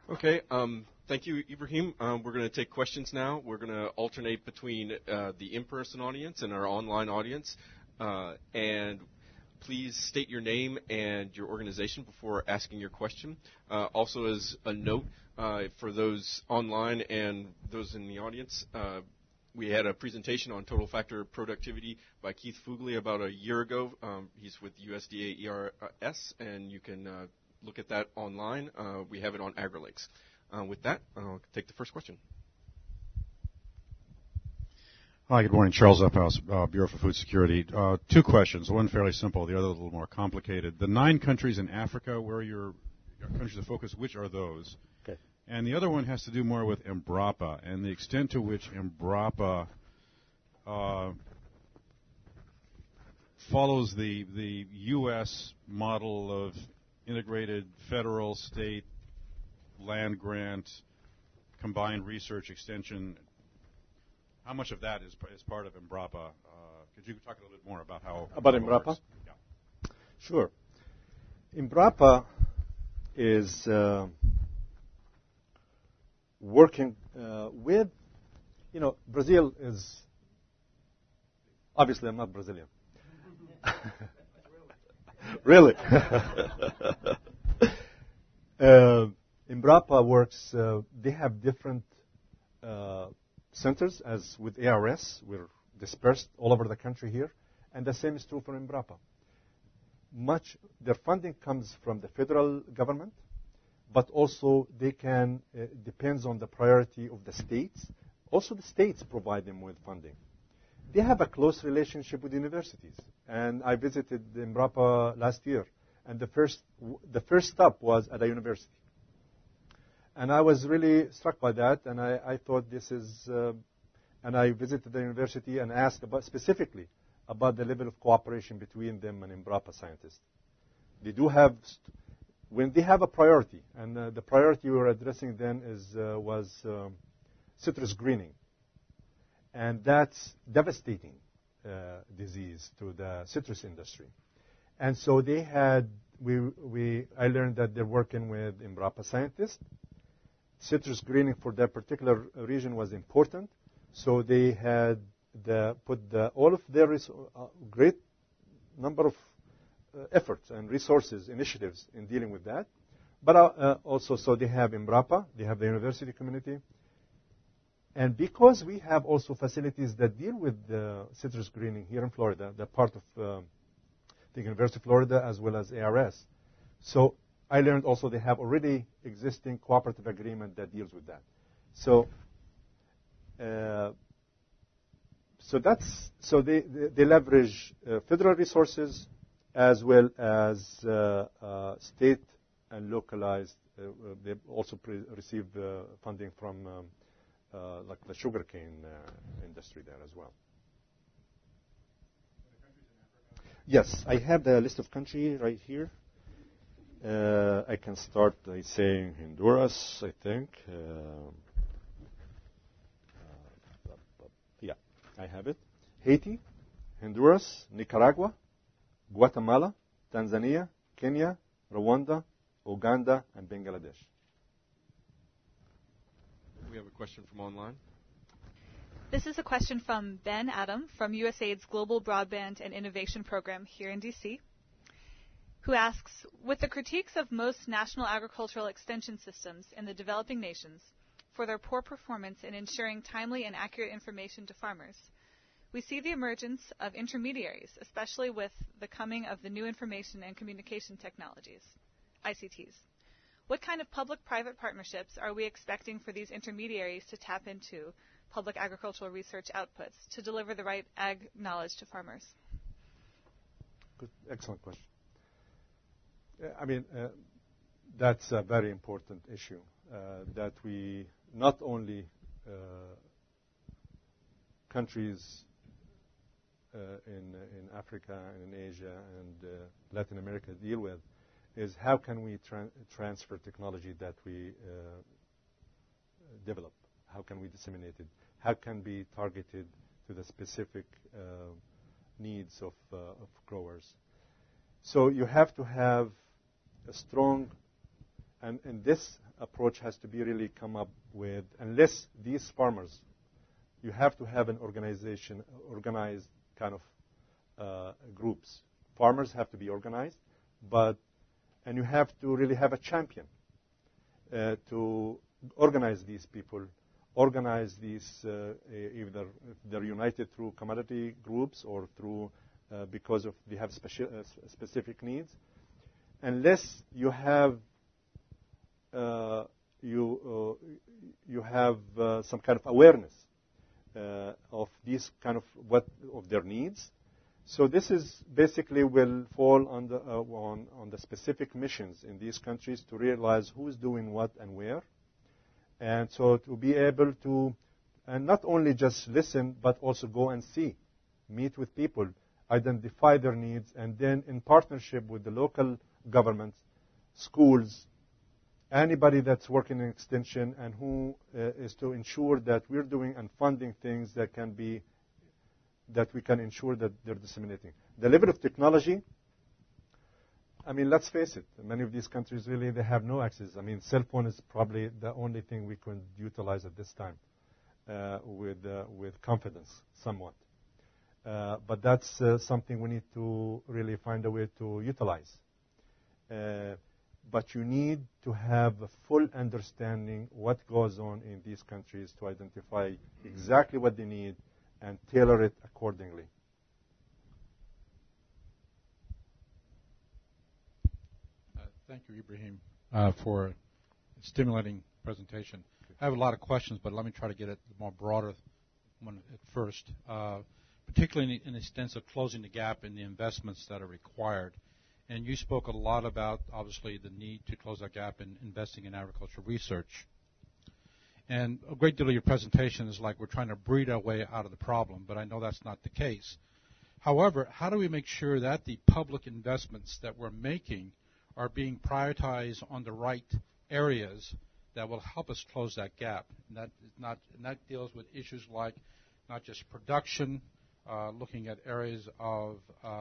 Okay. Thank you, Ibrahim. We're going to take questions now. We're going to alternate between the in-person audience and our online audience. And please state your name and your organization before asking your question. Also, as a note, for those online and those in the audience, we had a presentation on total factor productivity by Keith Fugly about a year ago. He's with USDA ERS, and you can look at that online. We have it on AgriLinks. With that, I'll take the first question. Hi, good morning. Charles Uphouse, Bureau for Food Security. Two questions, one fairly simple, the other a little more complicated. The 9 countries in Africa where your countries of focus, which are those? Okay. And the other one has to do more with Embrapa and the extent to which Embrapa follows the U.S. model of integrated federal, state, land grant, combined research extension. How much of that is part of Embrapa? Could you talk a little bit more about how... About Embrapa? Works? Yeah. Sure. Embrapa is working with, Brazil is, obviously I'm not Brazilian. Really? Embrapa works, they have different centers, as with ARS. We're dispersed all over the country here, and the same is true for Embrapa. Their funding comes from the federal government, but also they can, depends on the priority of the states. Also the states provide them with funding. They have a close relationship with universities, and I visited Embrapa last year, and the first stop was at a university. And I was really struck by that, and I thought this is, and I visited the university and asked specifically about the level of cooperation between them and Embrapa scientists. They do have, when they have a priority, and the priority we were addressing then was citrus greening. And that's devastating disease to the citrus industry. And so they had, I learned that they're working with Embrapa scientists. Citrus greening for that particular region was important, so they had put all of their great number of efforts and resources, initiatives in dealing with that. But also, so they have Embrapa, they have the university community, and because we have also facilities that deal with citrus greening here in Florida, they're part of the University of Florida as well as ARS. So I learned also they have already existing cooperative agreement that deals with that. So they leverage federal resources as well as state and localized. They also receive funding from like the sugarcane industry there as well. Yes, I have the list of countries right here. I can start by saying Honduras, I think. Yeah, I have it. Haiti, Honduras, Nicaragua, Guatemala, Tanzania, Kenya, Rwanda, Uganda, and Bangladesh. We have a question from online. This is a question from Ben Adam from USAID's Global Broadband and Innovation Program here in D.C., who asks, with the critiques of most national agricultural extension systems in the developing nations for their poor performance in ensuring timely and accurate information to farmers, we see the emergence of intermediaries, especially with the coming of the new information and communication technologies, ICTs. What kind of public-private partnerships are we expecting for these intermediaries to tap into public agricultural research outputs to deliver the right ag knowledge to farmers? Good, excellent question. I mean, that's a very important issue, that we not only countries in Africa and in Asia and Latin America deal with, is how can we transfer technology that we develop? How can we disseminate it? How can be targeted to the specific needs of growers? So you have to have a strong, and this approach has to be really come up with, unless these farmers, you have to have an organized kind of groups. Farmers have to be organized, and you have to really have a champion to organize these people, organize these, either they're united through commodity groups or through because of they have specific needs. Unless you have you have some kind of awareness of these kind of of their needs. So this is basically will fall on the specific missions in these countries to realize who's doing what and where, and so to be able to, and not only just listen but also go and see, meet with people, identify their needs, and then in partnership with the local governments, schools, anybody that's working in extension, and who is to ensure that we're doing and funding things that can be, that we can ensure that they're disseminating. The level of technology, I mean, let's face it, many of these countries really, they have no access. I mean, cell phone is probably the only thing we can utilize at this time with confidence, somewhat. But that's something we need to really find a way to utilize. But you need to have a full understanding what goes on in these countries to identify exactly what they need and tailor it accordingly. Thank you, Ibrahim, for a stimulating presentation. I have a lot of questions, but let me try to get it more broader one at first, particularly in the sense of closing the gap in the investments that are required. And you spoke a lot about, obviously, the need to close that gap in investing in agricultural research. And a great deal of your presentation is like we're trying to breed our way out of the problem, but I know that's not the case. However, how do we make sure that the public investments that we're making are being prioritized on the right areas that will help us close that gap? And that deals with issues like not just production, looking at areas of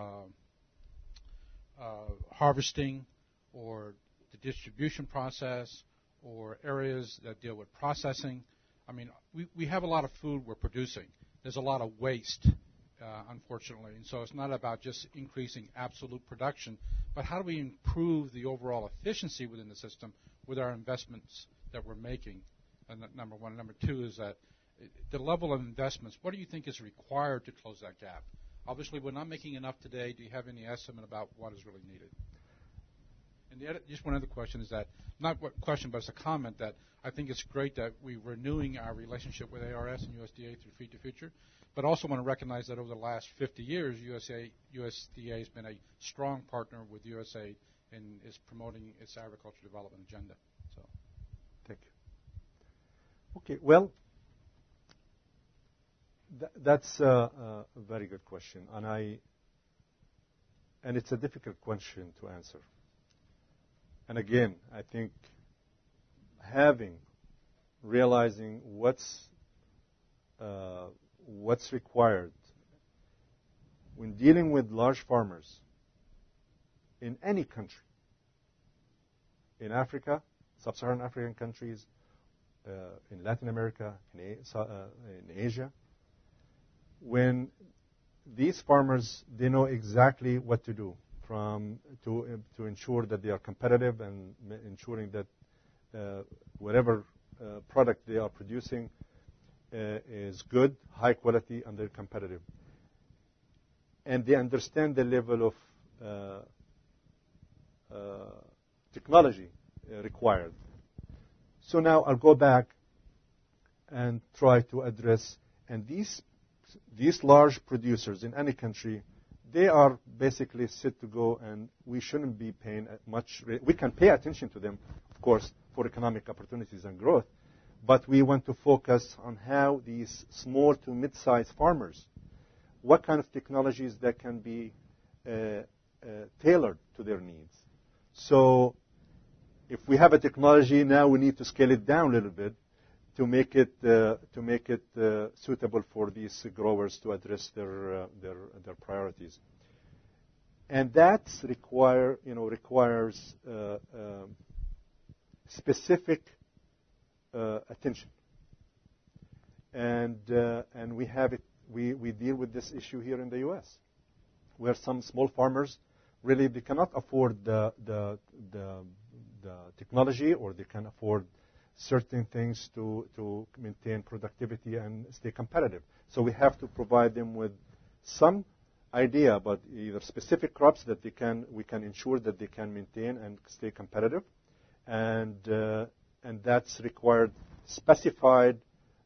harvesting or the distribution process, or areas that deal with processing. I mean, we have a lot of food we're producing. There's a lot of waste, unfortunately. And so it's not about just increasing absolute production, but how do we improve the overall efficiency within the system with our investments that we're making? And number one. Number two is that the level of investments, what do you think is required to close that gap? Obviously, we're not making enough today. Do you have any estimate about what is really needed? And just one other question is that, not a question, but it's a comment that I think it's great that we're renewing our relationship with ARS and USDA through Feed the Future, but also want to recognize that over the last 50 years, USDA has been a strong partner with USAID and is promoting its agriculture development agenda. So, thank you. Okay, well, that's a very good question, and it's a difficult question to answer. And again, I think realizing what's required when dealing with large farmers in any country, in Africa, sub-Saharan African countries, in Latin America, in Asia, when these farmers, they know exactly what to do to ensure that they are competitive and ensuring that whatever product they are producing is good, high quality, and they're competitive. And they understand the level of technology required. So now I'll go back and try to address, and these large producers in any country, they are basically set to go, and we shouldn't be paying much. We can pay attention to them, of course, for economic opportunities and growth, but we want to focus on how these small to mid-sized farmers, what kind of technologies that can be tailored to their needs. So if we have a technology, now we need to scale it down a little bit to make it suitable for these growers to address their priorities, and that requires specific attention. And we have it. We deal with this issue here in the U.S., where some small farmers really they cannot afford the technology, or they can afford certain things to maintain productivity and stay competitive. So we have to provide them with some idea about either specific crops that we can ensure that they can maintain and stay competitive, and that's required specified,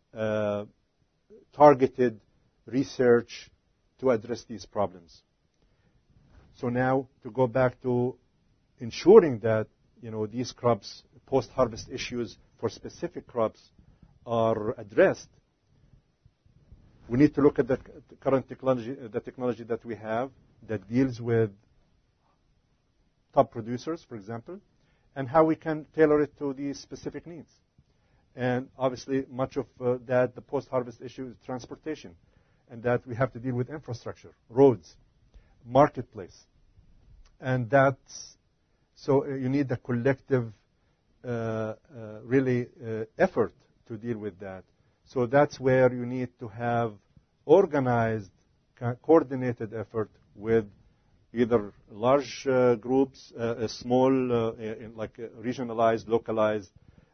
targeted research to address these problems. So now to go back to ensuring that these crops, post-harvest issues for specific crops are addressed, we need to look at the current technology, the technology that we have that deals with top producers, for example, and how we can tailor it to these specific needs. And obviously, much of that, the post-harvest issue is transportation, and that we have to deal with infrastructure, roads, marketplace. And that's, so you need a collective, really, effort to deal with that. So that's where you need to have organized, coordinated effort with either large groups, small, like regionalized, localized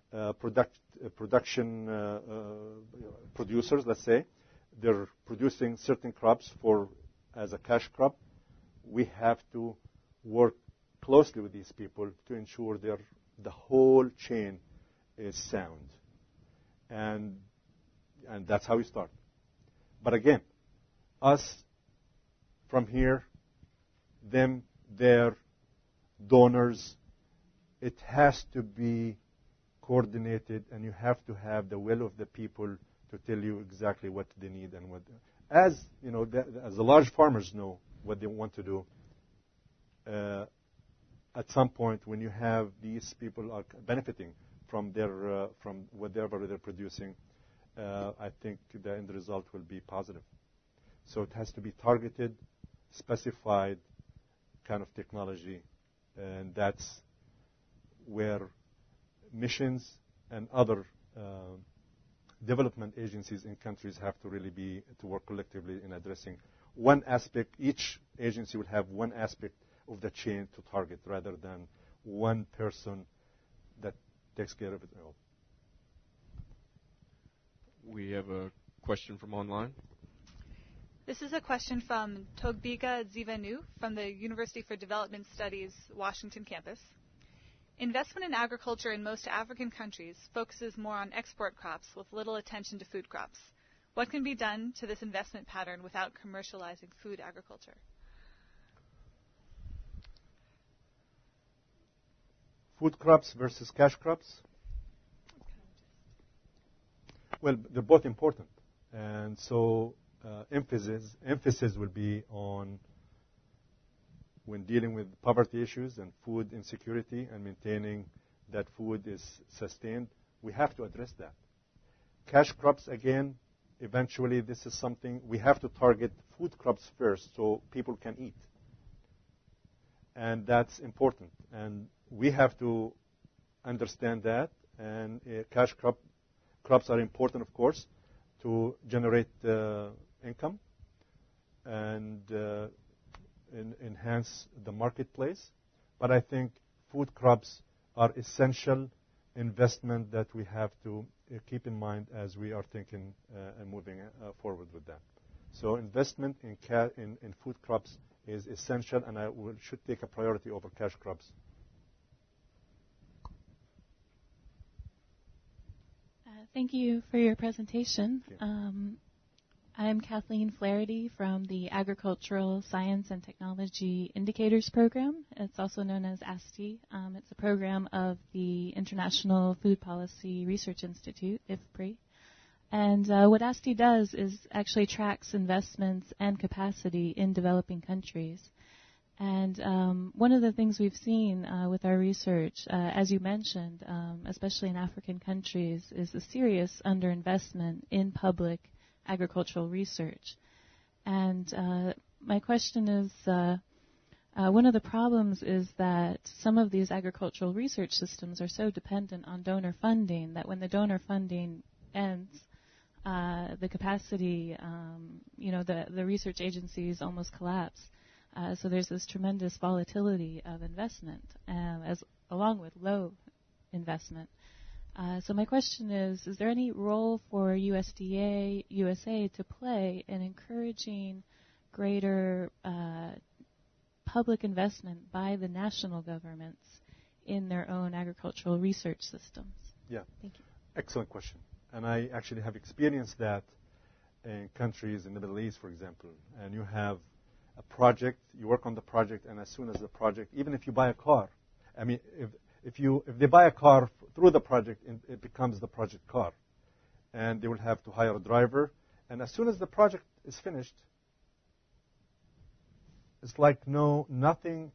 production producers, let's say. They're producing certain crops as a cash crop. We have to work closely with these people to ensure the whole chain is sound. And that's how we start. But again, us from here, them, their donors, it has to be coordinated, and you have to have the will of the people to tell you exactly what they need and what. As you know, as the large farmers know what they want to do. At some point, when you have these people are benefiting from from whatever they're producing, I think the end result will be positive. So it has to be targeted, specified kind of technology, and that's where missions and other development agencies in countries have to really to work collectively in addressing one aspect. Each agency would have one aspect of the chain to target rather than one person that takes care of it all. We have a question from online. This is a question from Togbiga Zivanu from the University for Development Studies Washington campus. Investment in agriculture in most African countries focuses more on export crops with little attention to food crops. What can be done to this investment pattern without commercializing food agriculture? Food crops versus cash crops? Well, they're both important. And so emphasis will be on, when dealing with poverty issues and food insecurity and maintaining that food is sustained, we have to address that. Cash crops, again, eventually this is something we have to target food crops first so people can eat. And that's important. And we have to understand that. And cash crops are important, of course, to generate income and enhance the marketplace. But I think food crops are essential investment that we have to keep in mind as we are thinking and moving forward with that. So investment in food crops is essential, and should take a priority over cash crops. Thank you for your presentation. I'm Kathleen Flaherty from the Agricultural Science and Technology Indicators Program. It's also known as ASTI. It's a program of the International Food Policy Research Institute, IFPRI. And what ASTI does is actually tracks investments and capacity in developing countries. And one of the things we've seen with our research, as you mentioned, especially in African countries, is a serious underinvestment in public agricultural research. And my question is, One of the problems is that some of these agricultural research systems are so dependent on donor funding that when the donor funding ends, the capacity, the research agencies almost collapse. So there's this tremendous volatility of investment, along with low investment. So my question is there any role for USDA, USA to play in encouraging greater public investment by the national governments in their own agricultural research systems? Yeah. Thank you. Excellent question. And I actually have experienced that in countries in the Middle East, for example. And you have a project, you work on the project, and as soon as the project, even if you buy a car, I mean, if they buy a car through the project, it becomes the project car. And they will have to hire a driver. And as soon as the project is finished, it's like nothing.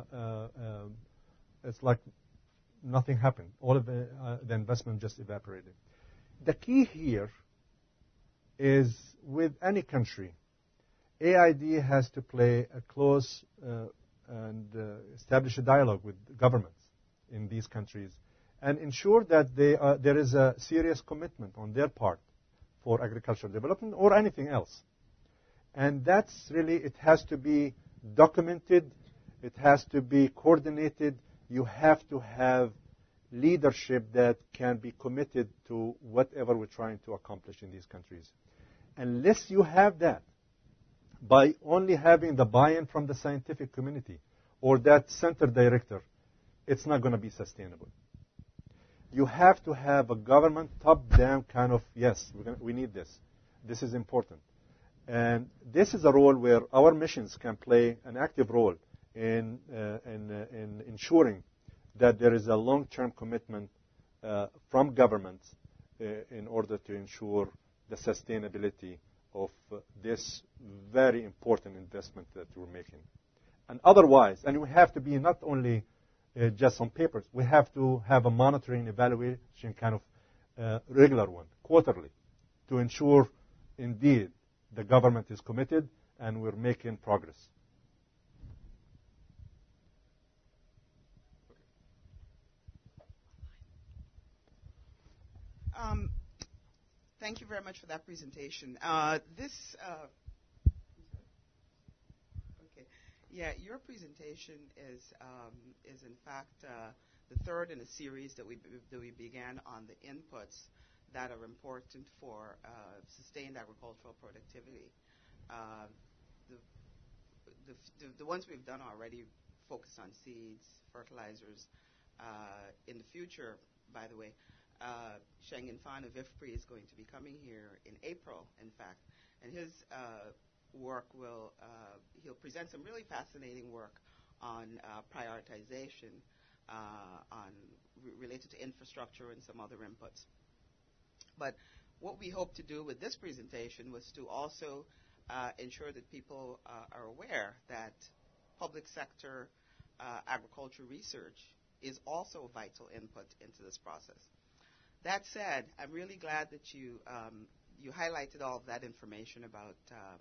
It's like nothing happened. All of the investment just evaporated. The key here is with any country, AID has to play a close and establish a dialogue with governments in these countries and ensure that there is a serious commitment on their part for agricultural development or anything else. And that's really, it has to be documented, it has to be coordinated. You have to have leadership that can be committed to whatever we're trying to accomplish in these countries. Unless you have that, by only having the buy-in from the scientific community or that center director, it's not going to be sustainable. You have to have a government top-down kind of, yes, we need this. This is important. And this is a role where our missions can play an active role in ensuring that there is a long-term commitment from governments in order to ensure the sustainability of this very important investment that we're making. And otherwise, and we have to be not only just on papers, we have to have a monitoring evaluation kind of regular one, quarterly, to ensure indeed the government is committed and we're making progress. Thank you very much for that presentation. Your presentation is in fact the third in a series that we began on the inputs that are important for sustained agricultural productivity. The ones we've done already focus on seeds, fertilizers. In the future, by the way, Shengin Fan of IFPRI is going to be coming here in April, in fact, and his work he'll present some really fascinating work on prioritization related to infrastructure and some other inputs. But what we hope to do with this presentation was to also ensure that people are aware that public sector agriculture research is a vital input into this process. That said, I'm really glad that you highlighted all of that information about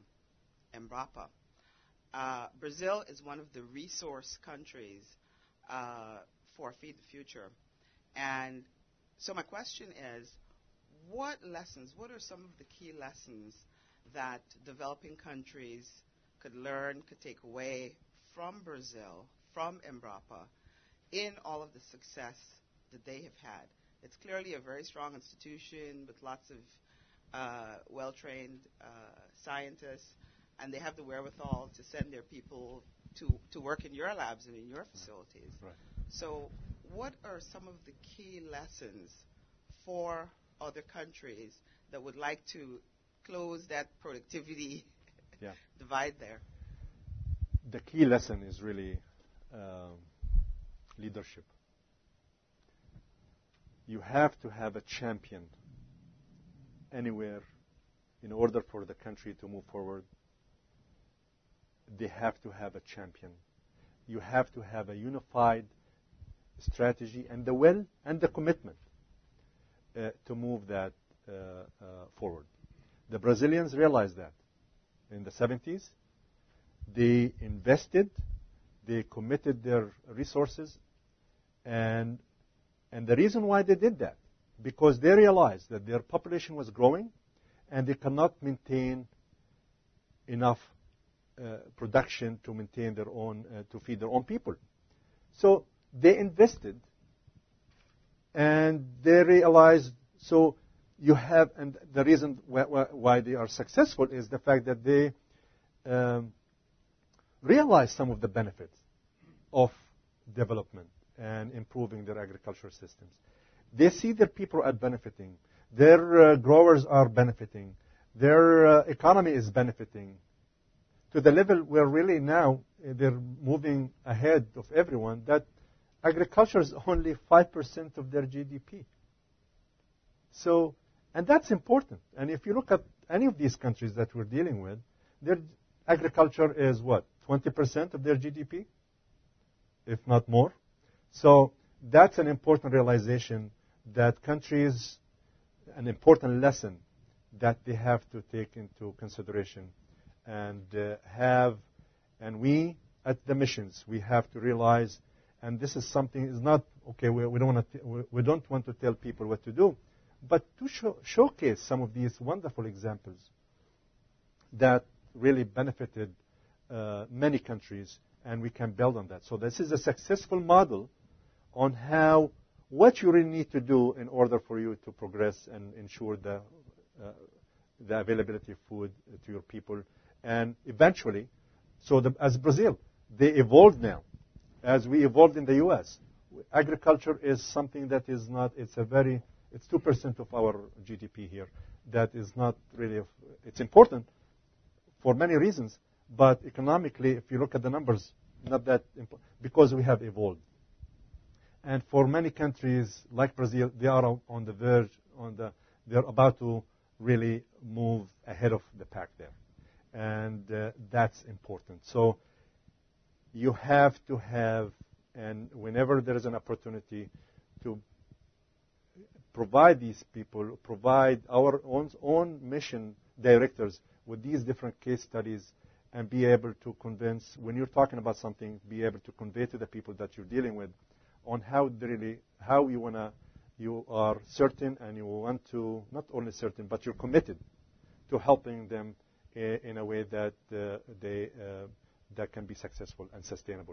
Embrapa. Brazil is one of the resource countries for Feed the Future. And so my question is, what are some of the key lessons that developing countries could learn, could take away from Brazil, from Embrapa, in all of the success that they have had? It's clearly a very strong institution with lots of well-trained scientists, and they have the wherewithal to send their people to work in your labs and in your facilities. Right. So what are some of the key lessons for other countries that would like to close that productivity divide there? The key lesson is really leadership. You have to have a champion anywhere in order for the country to move forward. They have to have a champion. You have to have a unified strategy and the will and the commitment to move that forward. The Brazilians realized that in the 70s. They invested, They committed their resources, and the reason why they did that, because they realized that their population was growing, and they cannot maintain enough production to maintain their own, to feed their own people. So they invested, and they realized. So you have, and the reason why they are successful is the fact that they realize some of the benefits of development and improving their agricultural systems. They see their people are benefiting. Their growers are benefiting. Their economy is benefiting to the level where really now they're moving ahead of everyone, that agriculture is only 5% of their GDP. So, and that's important. And if you look at any of these countries that we're dealing with, their agriculture is what? 20% of their GDP, if not more. So that's an important realization that countries, an important lesson that they have to take into consideration and and we at the missions, we have to realize, and this is something, is not, okay, we don't want to tell people what to do, but to showcase some of these wonderful examples that really benefited many countries, and we can build on that. So this is a successful model on what you really need to do in order for you to progress and ensure the availability of food to your people. And eventually, as Brazil, they evolved now, as we evolved in the U.S. Agriculture is something that is not, it's 2% of our GDP here. That is not really, it's important for many reasons, but economically, if you look at the numbers, not that important, because we have evolved. And for many countries like Brazil, they are on the verge, they're about to really move ahead of the pack there. And that's important. So you have to have, and whenever there is an opportunity to provide these people, provide our own mission directors with these different case studies, and be able to convince, when you're talking about something, be able to convey to the people that you're dealing with on how you are certain, and you want to, not only certain, but you're committed to helping them in a way that that can be successful and sustainable.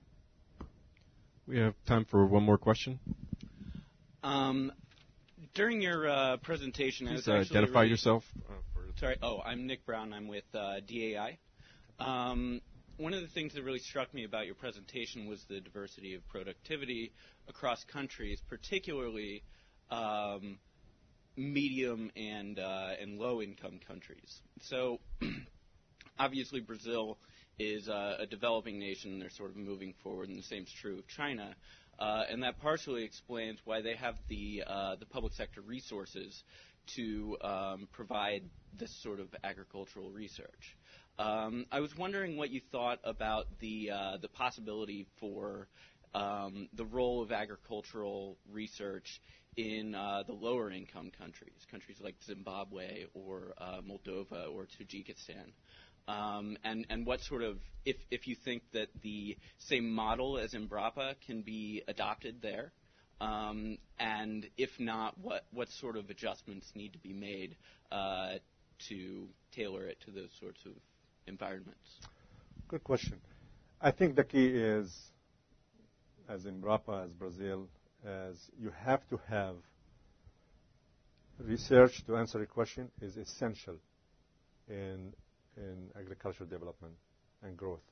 We have time for one more question. During your presentation, please I was identify yourself. Sorry. Oh, I'm Nick Brown. I'm with DAI. One of the things that really struck me about your presentation was the diversity of productivity across countries, particularly medium and low-income countries. So, obviously, Brazil is a developing nation. They're sort of moving forward, and the same is true of China. And that partially explains why they have the public sector resources to provide this sort of agricultural research. I was wondering what you thought about the possibility for the role of agricultural research in the lower income countries like Zimbabwe or Moldova or Tajikistan. And what sort of, if you think that the same model as Embrapa can be adopted there, and if not, what sort of adjustments need to be made to tailor it to those sorts of environments? Good question. I think the key is, as Embrapa, as Brazil, as you have to have research to answer a question is essential in agricultural development and growth.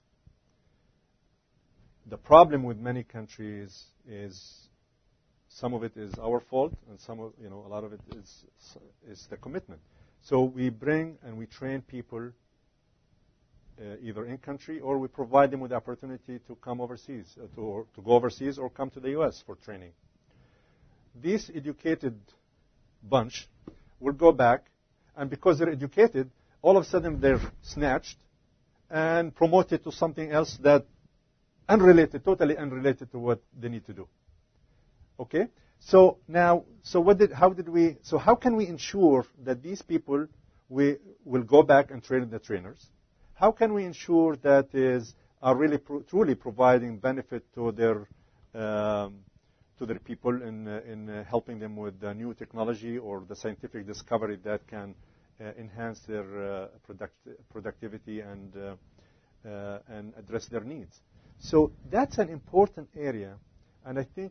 The problem with many countries is some of it is our fault, and a lot of it is the commitment. So we bring and we train people either in country, or we provide them with the opportunity to come overseas, to go overseas or come to the U.S. for training. This educated bunch will go back, and because they're educated, all of a sudden they're snatched and promoted to something else that totally unrelated to what they need to do. Okay? So now, how can we ensure that these people will go back and train the trainers? How can we ensure that are really truly providing benefit to their people in helping them with the new technology or the scientific discovery that can enhance their productivity and address their needs. So that's an important area, and I think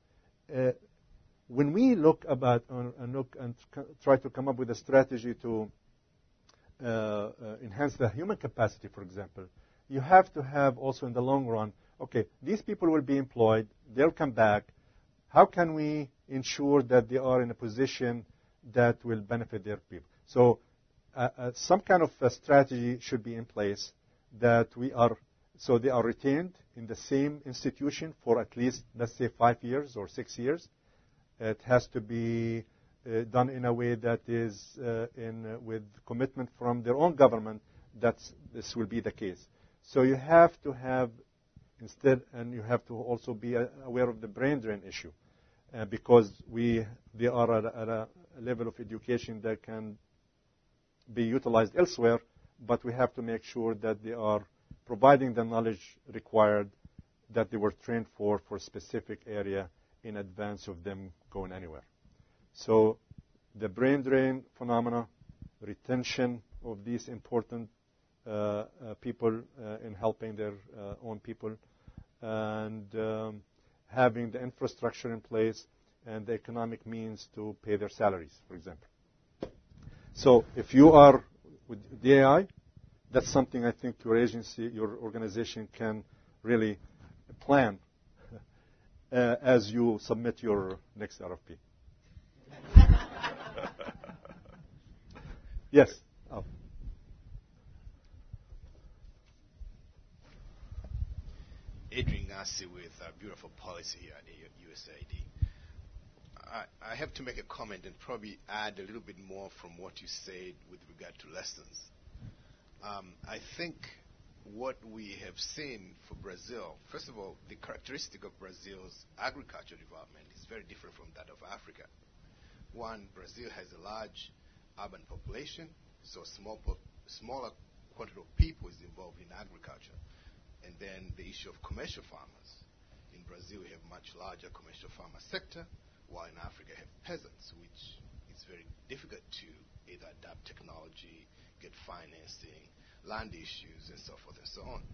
when we look and try to come up with a strategy to enhance the human capacity, for example, you have to have also in the long run, okay, these people will be employed, they'll come back. How can we ensure that they are in a position that will benefit their people? So some kind of a strategy should be in place that so they are retained in the same institution for at least, let's say, 5 years or 6 years. It has to be done in a way that is with commitment from their own government that this will be the case. So you have to have instead, and you have to also be aware of the brain drain issue because they are at a level of education that can be utilized elsewhere, but we have to make sure that they are providing the knowledge required that they were trained for a specific area in advance of them going anywhere. So the brain drain phenomena, retention of these important people in helping their own people, and having the infrastructure in place and the economic means to pay their salaries, for example. So if you are with DAI, that's something I think your agency, your organization can really plan as you submit your next RFP. Yes. Oh. Adrian Gassi with Beautiful Policy here at USAID. I have to make a comment and probably add a little bit more from what you said with regard to lessons. I think what we have seen for Brazil, first of all, the characteristic of Brazil's agricultural development is very different from that of Africa. One, Brazil has a large urban population, so smaller quantity of people is involved in agriculture. And then the issue of commercial farmers. In Brazil, we have much larger commercial farmer sector, while in Africa, we have peasants, which is very difficult to either adapt technology, get financing, land issues, and so forth and so on.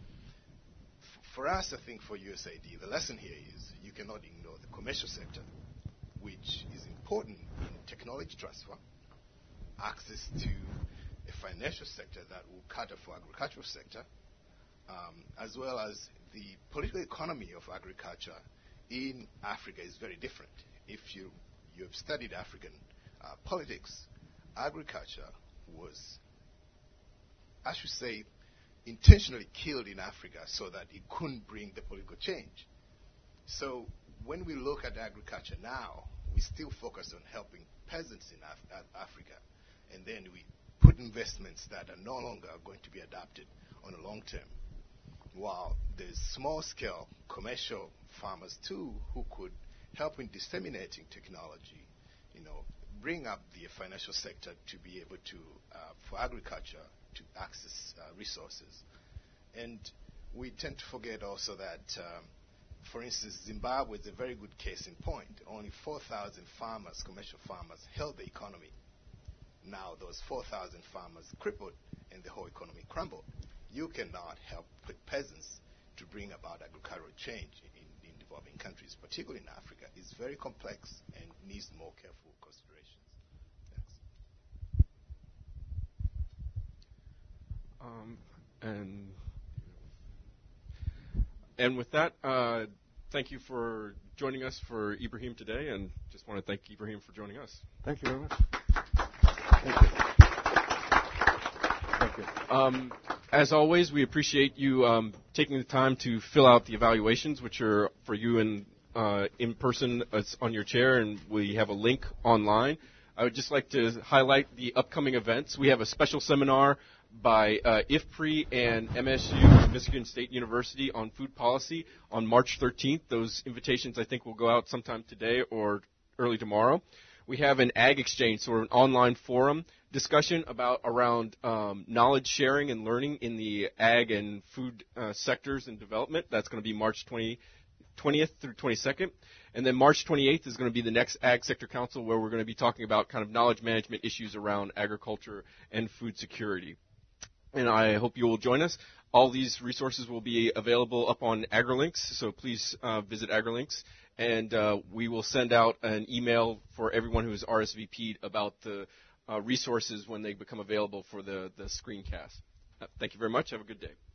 For us, I think for USAID, the lesson here is you cannot ignore the commercial sector, which is important in technology transfer, access to a financial sector that will cater for agricultural sector, as well as the political economy of agriculture in Africa is very different. If you have studied African politics, agriculture was, I should say, intentionally killed in Africa so that it couldn't bring the political change. So when we look at agriculture now, we still focus on helping peasants in Africa, and then we put investments that are no longer going to be adapted on a long term. While there's small-scale commercial farmers too who could help in disseminating technology, bring up the financial sector to be able to, for agriculture, to access resources. And we tend to forget also that, for instance, Zimbabwe is a very good case in point. Only 4,000 farmers, commercial farmers, held the economy. Now those 4,000 farmers crippled and the whole economy crumbled. You cannot help peasants to bring about agricultural change in developing countries, particularly in Africa. It's very complex and needs more careful considerations. Thanks. And with that, thank you for joining us for Ibrahim today, and just want to thank Ibrahim for joining us. Thank you very much. Thank you. Thank you. As always, we appreciate you taking the time to fill out the evaluations, which are for you in person on your chair, and we have a link online. I would just like to highlight the upcoming events. We have a special seminar by IFPRI and MSU, Michigan State University, on food policy on March 13th. Those invitations, I think, will go out sometime today or early tomorrow. we have an Ag Exchange, sort of an online forum discussion around knowledge sharing and learning in the ag and food sectors and development. That's going to be March 20th through 22nd. And then March 28th is going to be the next Ag Sector Council, where we're going to be talking about kind of knowledge management issues around agriculture and food security. And I hope you will join us. All these resources will be available up on AgriLinks, so please visit AgriLinks. And we will send out an email for everyone who is RSVP'd about the resources when they become available for the screencast. Thank you very much. Have a good day.